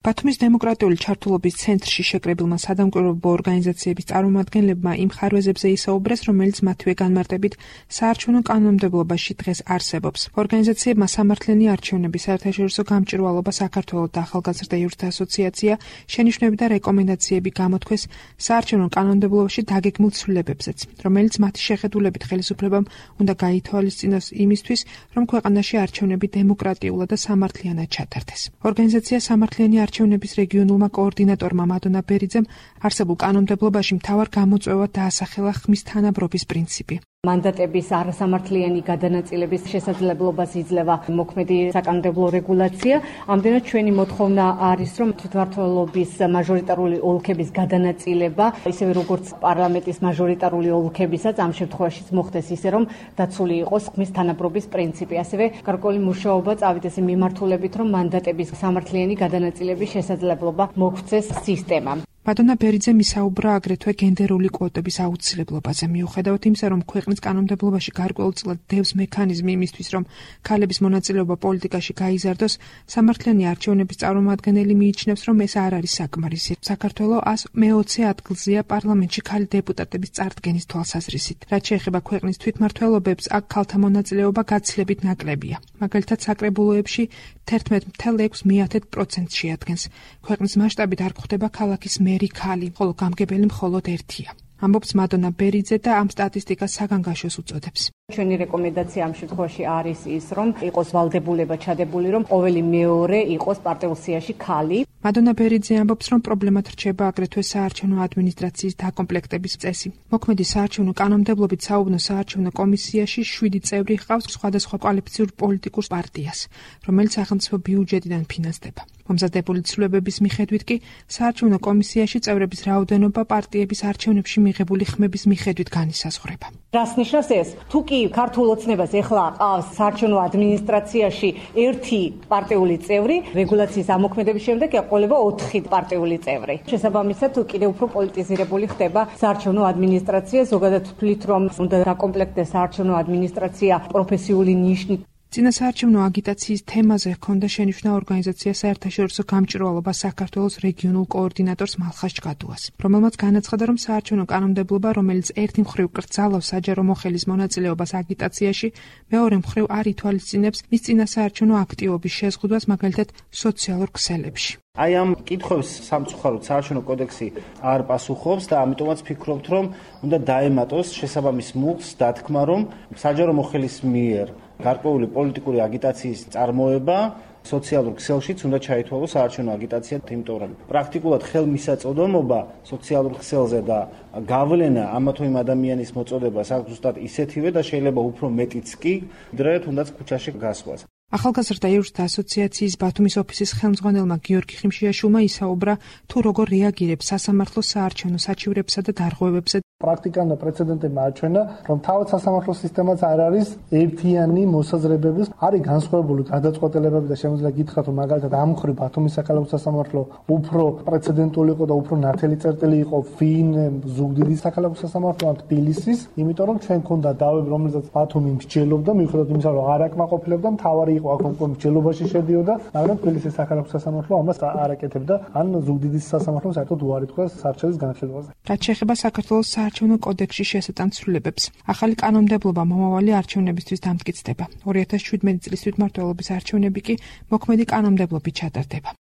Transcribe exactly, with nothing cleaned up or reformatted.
ბათუმის დემოკრატიული ჩართულობის ცენტრში შეკრებილმა სადამკვირვებლო ორგანიზაციების წარმომადგენლებმა იმ ხარვეზებზე ისაუბრეს, რომელიც მათივე განმარტებით საარჩევნო კანონმდებლობაში დღეს არსებობს. ორგანიზაციებმა სამართლიანი არჩევნების საერთაშორისო გამჭვირვალობა საქართველოს და ახალგაზრდა იურთა ასოციაცია შენიშვნები და რეკომენდაციები გამოთქვეს საარჩევნო კანონმდებლობაში დაგეგმილ ცვლილებებზეც, რომელიც მათი შეხედულებით ხელისუფლებამ უნდა გაითვალისწინოს იმისთვის, რომ ქვეყანაში არჩევნები დემოკრატიულად და სამართლიანად ჩატარდეს. ორგანიზაცია სამართლიანი არჩევნების რეგიონულმა კოორდინატორმა მადონა ბერიძემ არსებულ კანონმდებლობაში მთავარ გამოწვევად დაასახელა ხმის თანაბრობის პრინციპი. მანდატების არასამართლიანი გადანაწილების შესაძლებლობას იძლევა მოქმედი საკანონმდებლო რეგულაცია. ამდენად ჩვენი მოთხოვნა არის, რომ თვითმმართველობის მაჟორიტარული ოლქების გადანაწილება, ისევე როგორც პარლამენტის მაჟორიტარული ოლქებისაც ამ შემთხვევაშიც მოხდეს ისე, რომ დაცული იყოს ხმის თანაბრობის პრინციპი. ასევე გარკვეული მუშაობა წავიდეს იმ მიმართულებით, რომ მანდატების სამართლიანი გადანაწილების შესაძლებლობა მოგვცეს სისტემამ. მადონა ბერიძემ ისაუბრა აგრეთვე გენდერული კვოტების აუცილებლობაზე, მიუხედავად იმისა, რომ ქვეყნის კანონმდებლობაში გარკვეულწილად დევს მექანიზმი იმისთვის, რომ ქალების მონაწილეობა პოლიტიკაში გაიზარდოს, სამართლიანი არჩევნების წარმომადგენელი მიიჩნევს, რომ ეს არ არის საკმარისი. საქართველოს ას მეოცე ადგილზეა პარლამენტში ქალი დეპუტატების წარდგენის თვალსაზრისით. რაც შეეხება ქვეყნის თვითმმართველობებს, აქ ქალთა მონაწილეობა გაცილებით ნაკლებია. მაგალითად, საკრებულოებში თერთმეტ ფاصლე ექვს პროცენტს შეადგენს. ქვეყნის მასშტაბით არ გვხვდება ქალაქის მერი ქალი, ხოლო გამგებელი მხოლოდ ერთია. ამბობს მადონა ბერიძე და ამ სტატისტიკას საგანგაშოს უწოდებს. ჩვენი რეკომენდაცია ამ შემთხვევაში არის ის, რომ იყოს ვალდებულება ჩადებული, რომ ყოველი მეორე იყოს პარტიულ სიაში ქალი. მადონა ბერიძე ამბობს, რომ პრობლემად რჩება აგრეთვე საარჩევნო ადმინისტრაციის დაკომპლექტების წესი. მოქმედი საარჩევნო კანონმდებლობით საუბნო საარჩევნო კომისიაში შვიდი წევრი ჰყავს სხვადასხვა კვალიფიციურ პოლიტიკურ პარტიას, რომელიც სახელმწიფო ბიუჯეტიდან ფინანსდება. მომზადებული ცვლილებების მიხედვით კი საარჩევნო კომისიაში წევრების რაოდენობა პარტიების არჩევნებში მიღებული ხმების მიხედვით განისაზღვრება. რას ნიშნავს ეს? თუ კი ქართულ ოცნებას ეხლა ყავს საარჩევნო ადმინისტრაციაში ერთი პარტიული წევრი, რეგულაციის ამოქმედების შემდეგ ეყოლება ოთხი პარტიული წევრი. შესაბამისად, კიდევ უფრო პოლიტიზირებული ხდება საარჩევნო ადმინისტრაცია. ზოგადად ვთვლით, რომ უნდა დაკომპლექტდეს საარჩევნო ადმინისტრაცია პროფესიული ნიშნით. წინა საარჩევნო აგიტაციის თემაზე ჰქონდა შენიშვნა ორგანიზაცია საერთაშორისო გამჭვირვალობა საქართველოს რეგიონულ კოორდინატორს მალხაზ ჭგადუას, რომელმაც განაცხადა, რომ საარჩევნო კანონმდებლობა, რომელიც ერთი მხრივ კრძალავს საჯარო მოხელის მონაწილეობას აგიტაციაში, მეორე მხრივ არ ითვალისწინებს მის წინა საარჩევნო აქტივობის შეზღუდვას, მაგალითად სოციალურ ქსელებში. აი ამ კითხვებს სამწუხაროდ საარჩევნო კოდექსი არ პასუხობს და ამიტომაც ფიქრობთ, რომ უნდა დაემატოს შესაბამის მუხლს დათქმა, რომ საჯარო მოხელის მიერ გარკვეული პოლიტიკური აგიტაციის წარმოება სოციალურ ქსელშიც უნდა ჩაითვალოს საარჩევნო აგიტაცია, იმიტომ რომ პრაქტიკულად ხელმისაწვდომობა სოციალურ ქსელზე და გავლენა ამა თუ იმ ადამიანის მოწოდებას აქვს ზუსტად ისეთივე და შეიძლება უფრო მეტიც კი, ვიდრე თუნდაც ქუჩაში გასვლას. ახალგაზრდა იურთა ასოციაციის ბათუმის ოფისის ხელმძღვანელმა გიორგი ხიმშიაშვილმა ისაუბრა, თუ როგორ რეაგირებს სასამართლო საარჩევნო საჩივრებსა და დარღვევებზე. პრაქტიკამ და პრეცედენტებმა აჩვენა, რომ თავად სასამართლო სისტემაც არ არის ერთიანი მოსაზრებების, არის განსხვავებული გადაწყვეტილებები და შემიძლია გითხრათ, რომ მაგალითად ამ მხრივ ბათუმის საქალაქო სასამართლო უფრო პრეცედენტული იყო და უფრო ნათელი წერტილი იყო ვინ ზუგდიდის საქალაქო სასამართლო ან თბილისის, იმიტომ რომ ჩვენ ქონდა დავები, რომელსაც ბათუმი მსჯელობდა, მიუხედავად იმისა, რომ არ აკმაყოფილებდა, მთავარი იყო აქ მსჯელობაში შედიოდა, მაგრამ თბილისის საქალაქო სასამართლო ამას არ აკეთებდა, ან ზუგდიდის სასამართლომ საერთოდ უარი თქვა სარჩელის განხილვაზე. რაც შეეხება საქართველოს საარჩევნო კოდექსში შესატან ცვლილებებს, ახალი კანონმდებლობა მომავალი არჩევნებისთვის დამტკიცდება. ორი ათას შვიდმეტი წლის თვითმმართველობის არჩევნები კი მოქმედი კანონმდებლობით ჩატარდება.